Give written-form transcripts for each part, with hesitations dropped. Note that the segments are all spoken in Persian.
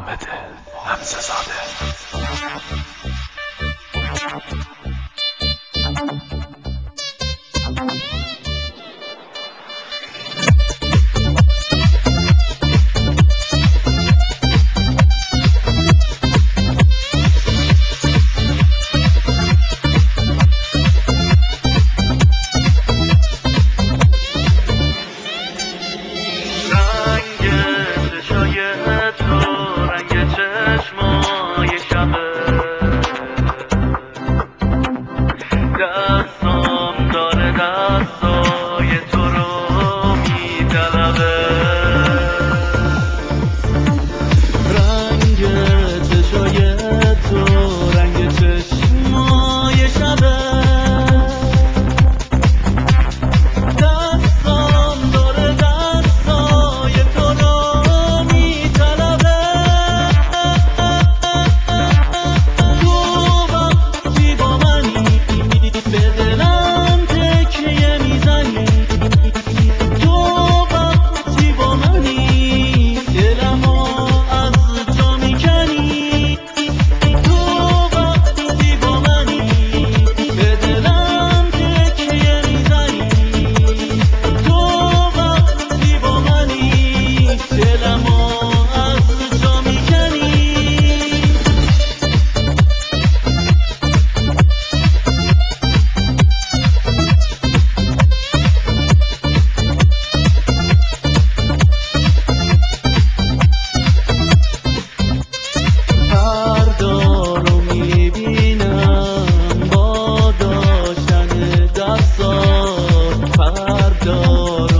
محمد حمزه زاده. دستم داره دستای تو رو میطلبه، رنگ چشای تو رنگ چشمای شبه. دستم داره دستای تو رو میطلبه، تو وقتی با منی به دلم تکیه میزنی، تو وقتی با منی دلمو از جا میکنی، تو وقتی با منی به دلم تکیه میزنی، تو وقتی با منی دلمو از جا میکنی. فردا رو میبینم با داشتن دستات، فردا رو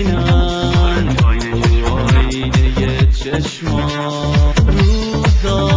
میبینم تو آینه چشمات، روزا